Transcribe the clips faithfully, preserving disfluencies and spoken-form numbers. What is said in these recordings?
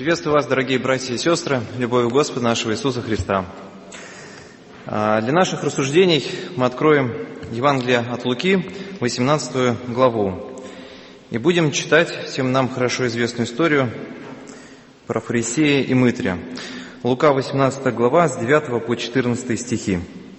Приветствую вас, дорогие братья и сестры, любовью Господа нашего Иисуса Христа. Для наших рассуждений мы откроем Евангелие от Луки, восемнадцатую главу. И будем читать всем нам хорошо известную историю про фарисея и мытря. Лука, восемнадцатая глава, с девятого по четырнадцатый стихи.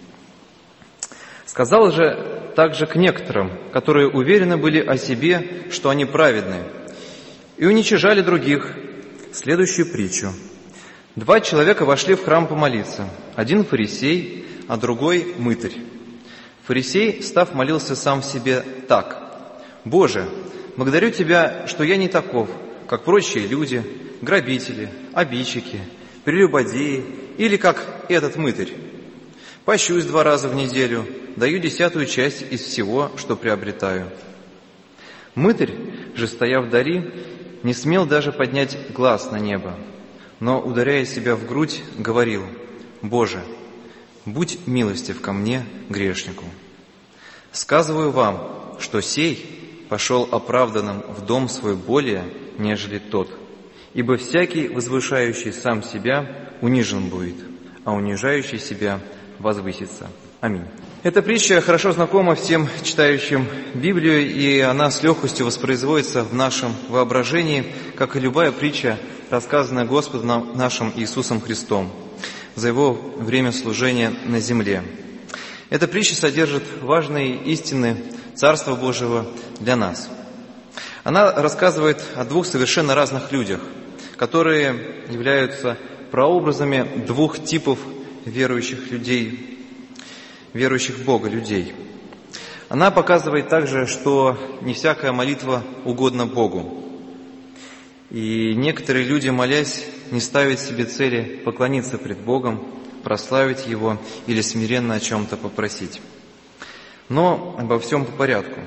«Сказал же также к некоторым, которые уверены были о себе, что они праведны, и уничижали других, следующую притчу. Два человека вошли в храм помолиться, один фарисей, а другой мытарь. Фарисей, став, молился сам в себе так: «Боже, благодарю Тебя, что я не таков, как прочие люди, грабители, обидчики, прелюбодеи или как этот мытарь. Пощусь два раза в неделю, даю десятую часть из всего, что приобретаю». Мытарь же, стоя вдали, не смел даже поднять глаз на небо, но, ударяя себя в грудь, говорил: «Боже, будь милостив ко мне, грешнику. Сказываю вам, что сей пошел оправданным в дом свой более, нежели тот, ибо всякий, возвышающий сам себя, унижен будет, а унижающий себя возвысится». Аминь. Эта притча хорошо знакома всем читающим Библию, и она с легкостью воспроизводится в нашем воображении, как и любая притча, рассказанная Господом нашим Иисусом Христом за Его время служения на земле. Эта притча содержит важные истины Царства Божьего для нас. Она рассказывает о двух совершенно разных людях, которые являются прообразами двух типов верующих людей, верующих в Бога людей. Она показывает также, что не всякая молитва угодна Богу. И некоторые люди, молясь, не ставят себе цели поклониться пред Богом, прославить Его или смиренно о чем-то попросить. Но обо всем по порядку.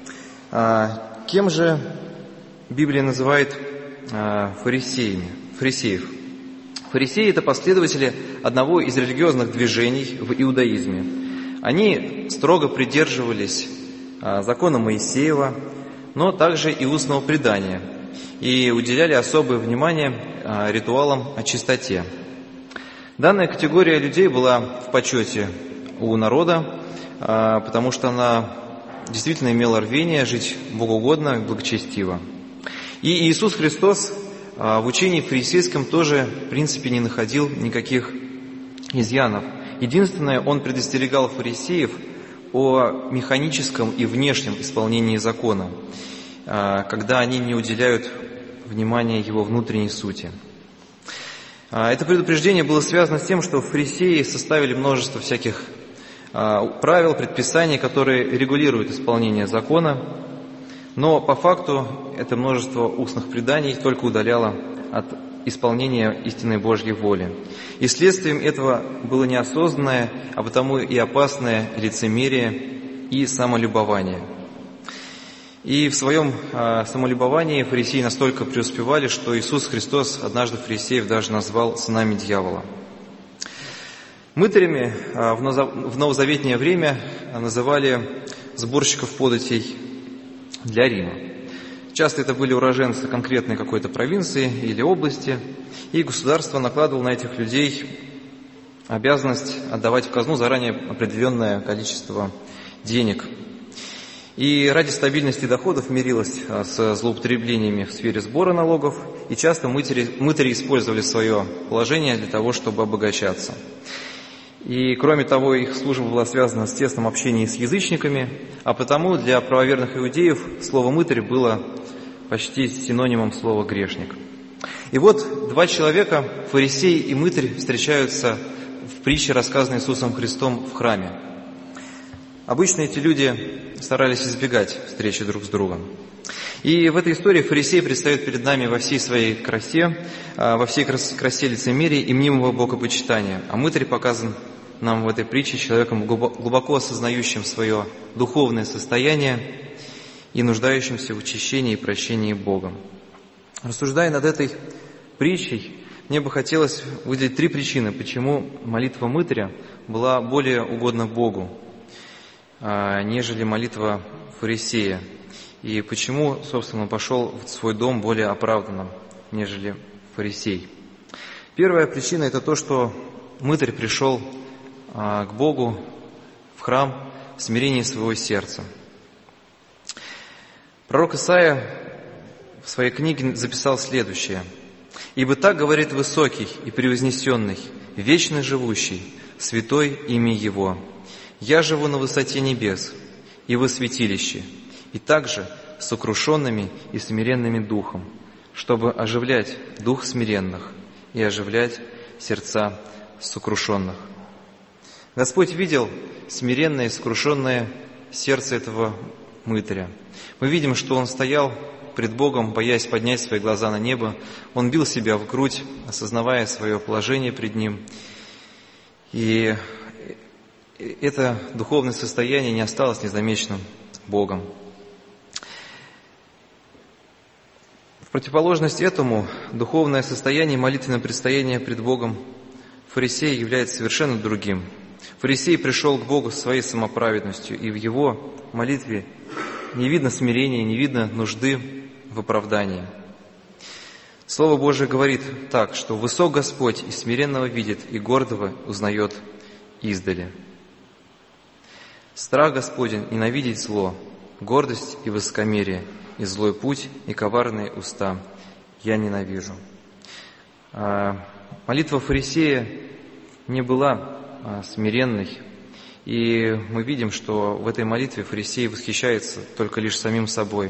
А кем же Библия называет а, фарисеями, фарисеев? Фарисеи – это последователи одного из религиозных движений в иудаизме. Они строго придерживались закона Моисеева, но также и устного предания, и уделяли особое внимание ритуалам о чистоте. Данная категория людей была в почете у народа, потому что она действительно имела рвение жить богоугодно и благочестиво. И Иисус Христос в учении фарисейском тоже, в принципе, не находил никаких изъянов. Единственное, он предостерегал фарисеев о механическом и внешнем исполнении закона, когда они не уделяют внимания его внутренней сути. Это предупреждение было связано с тем, что фарисеи составили множество всяких правил, предписаний, которые регулируют исполнение закона, но по факту это множество устных преданий только удаляло от исполнения истинной Божьей воли. И следствием этого было неосознанное, а потому и опасное лицемерие и самолюбование. И в своем э, самолюбовании фарисеи настолько преуспевали, что Иисус Христос однажды фарисеев даже назвал сынами дьявола. Мытарями э, в, ноза, в новозаветнее время называли сборщиков податей для Рима. Часто это были уроженцы конкретной какой-то провинции или области, и государство накладывало на этих людей обязанность отдавать в казну заранее определенное количество денег. И ради стабильности доходов мирилось с злоупотреблениями в сфере сбора налогов, и часто мытари, мытари использовали свое положение для того, чтобы обогащаться. И, кроме того, их служба была связана с тесным общением с язычниками, а потому для правоверных иудеев слово «мытарь» было почти синонимом слова «грешник». И вот два человека, фарисей и мытарь, встречаются в притче, рассказанной Иисусом Христом в храме. Обычно эти люди старались избегать встречи друг с другом. И в этой истории фарисей предстает перед нами во всей своей красе, во всей красе лицемерия и мнимого богопочитания, а мытарь показан нам в этой притче человеком, глубоко осознающим свое духовное состояние и нуждающимся в очищении и прощении Богом. Рассуждая над этой притчей, мне бы хотелось выделить три причины, почему молитва мытаря была более угодна Богу, нежели молитва фарисея, и почему, собственно, он пошел в свой дом более оправданным, нежели фарисей. Первая причина – это то, что мытарь пришел к Богу в храм в смирении своего сердца. Пророк Исаия в своей книге записал следующее: «Ибо так говорит Высокий и Превознесенный, Вечный Живущий, Святой имя Его. Я живу на высоте небес и во святилище, и также с сокрушенными и смиренными духом, чтобы оживлять дух смиренных и оживлять сердца сокрушенных». Господь видел смиренное и сокрушенное сердце этого мытаря. Мы видим, что он стоял пред Богом, боясь поднять свои глаза на небо. Он бил себя в грудь, осознавая свое положение пред Ним. И это духовное состояние не осталось незамеченным Богом. В противоположность этому, духовное состояние, молитвенное предстояние пред Богом фарисея является совершенно другим. Фарисей пришел к Богу своей самоправедностью, и в его молитве не видно смирения, не видно нужды в оправдании. Слово Божие говорит так, что «высок Господь и смиренного видит, и гордого узнает издали». Страх Господень ненавидеть зло, гордость и высокомерие, и злой путь, и коварные уста я ненавижу. Молитва фарисея не была смиренной, и мы видим, что в этой молитве фарисей восхищается только лишь самим собой.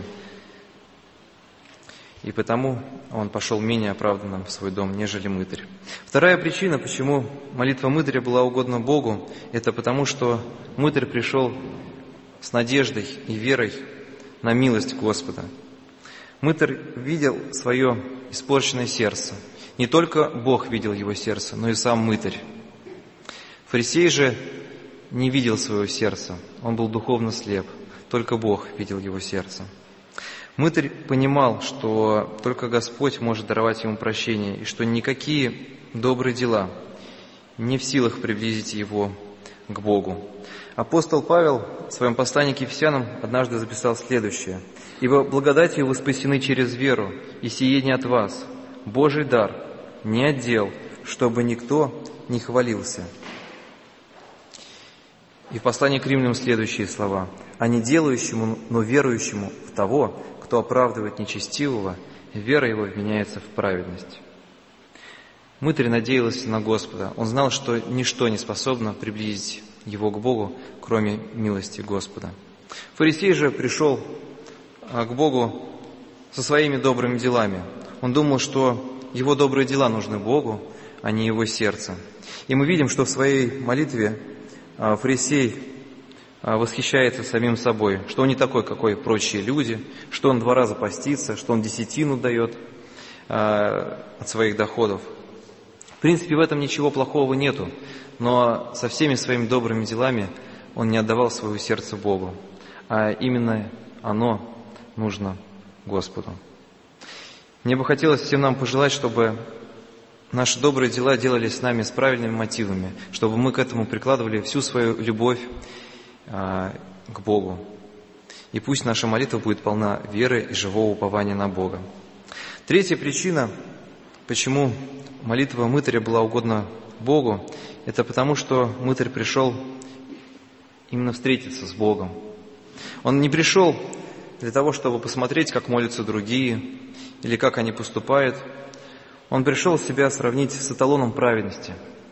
И потому он пошел менее оправданным в свой дом, нежели мытарь. Вторая причина, почему молитва мытаря была угодна Богу, это потому, что мытарь пришел с надеждой и верой на милость Господа. Мытарь видел свое испорченное сердце. Не только Бог видел его сердце, но и сам мытарь. Фарисей же не видел своего сердца, он был духовно слеп, только Бог видел его сердце. Мытарь понимал, что только Господь может даровать ему прощение, и что никакие добрые дела не в силах приблизить его к Богу. Апостол Павел в своем послании к Ефесянам однажды записал следующее: «Ибо благодатью вы спасены через веру, и сие не от вас, Божий дар, не от дел, чтобы никто не хвалился». И в послании к Римлянам следующие слова: «А не делающему, но верующему в того, кто оправдывает нечестивого, вера его вменяется в праведность». Мытарь надеялся на Господа. Он знал, что ничто не способно приблизить его к Богу, кроме милости Господа. Фарисей же пришел к Богу со своими добрыми делами. Он думал, что его добрые дела нужны Богу, а не его сердце. И мы видим, что в своей молитве фарисей восхищается самим собой, что он не такой, какой прочие люди, что он два раза постится, что он десятину дает от своих доходов. В принципе, в этом ничего плохого нету, но со всеми своими добрыми делами он не отдавал свое сердце Богу, а именно оно нужно Господу. Мне бы хотелось всем нам пожелать, чтобы наши добрые дела делались с нами с правильными мотивами, чтобы мы к этому прикладывали всю свою любовь а, к Богу. И пусть наша молитва будет полна веры и живого упования на Бога. Третья причина, почему молитва мытаря была угодна Богу, это потому, что мытарь пришел именно встретиться с Богом. Он не пришел для того, чтобы посмотреть, как молятся другие, или как они поступают. Он пришел себя сравнить с эталоном праведности.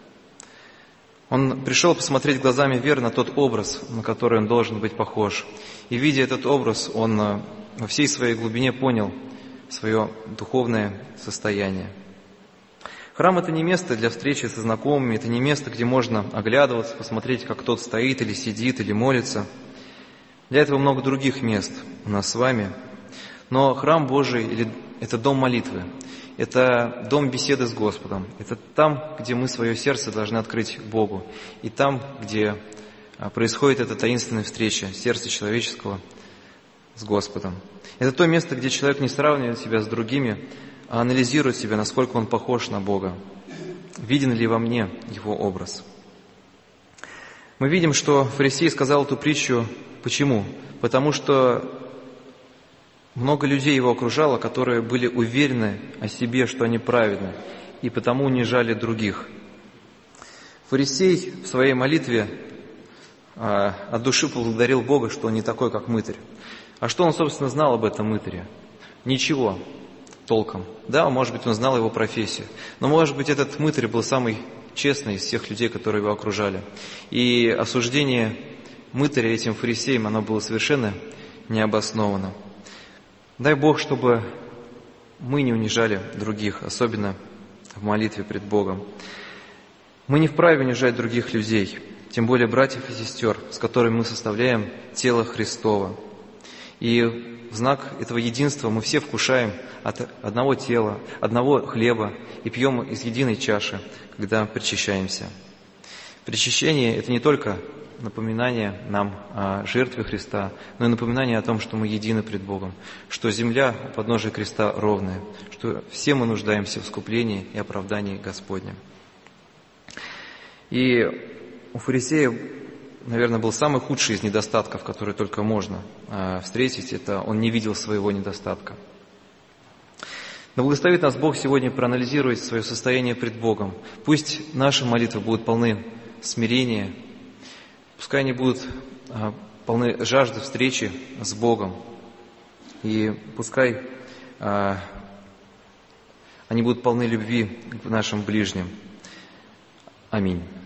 Он пришел посмотреть глазами веры на тот образ, на который он должен быть похож. И, видя этот образ, он во всей своей глубине понял свое духовное состояние. Храм – это не место для встречи со знакомыми, это не место, где можно оглядываться, посмотреть, как кто-то стоит или сидит, или молится. Для этого много других мест у нас с вами. Но храм Божий – это дом молитвы, это дом беседы с Господом, это там, где мы свое сердце должны открыть Богу, и там, где происходит эта таинственная встреча сердца человеческого с Господом. Это то место, где человек не сравнивает себя с другими, а анализирует себя, насколько он похож на Бога. Виден ли во мне его образ? Мы видим, что фарисей сказал эту притчу. Почему? Потому что Много людей его окружало, которые были уверены о себе, что они праведны, и потому унижали других. Фарисей в своей молитве а, от души поблагодарил Бога, что он не такой, как мытарь. А что он, собственно, знал об этом мытаре? Ничего толком. Да, может быть, он знал его профессию, но, может быть, этот мытарь был самый честный из всех людей, которые его окружали. И осуждение мытаря этим фарисеем, оно было совершенно необоснованно. Дай Бог, чтобы мы не унижали других, особенно в молитве пред Богом. Мы не вправе унижать других людей, тем более братьев и сестер, с которыми мы составляем тело Христово. И в знак этого единства мы все вкушаем от одного тела, одного хлеба и пьем из единой чаши, когда причащаемся. Причащение – это не только напоминание нам о жертве Христа, но и напоминание о том, что мы едины пред Богом, что земля у подножия креста ровная, что все мы нуждаемся в искуплении и оправдании Господнем. И у фарисея, наверное, был самый худший из недостатков, которые только можно встретить, это он не видел своего недостатка. Да благословит нас Бог сегодня проанализировать свое состояние пред Богом. Пусть наши молитвы будут полны смирения, пускай они будут полны жажды встречи с Богом, и пускай они будут полны любви к нашим ближним. Аминь.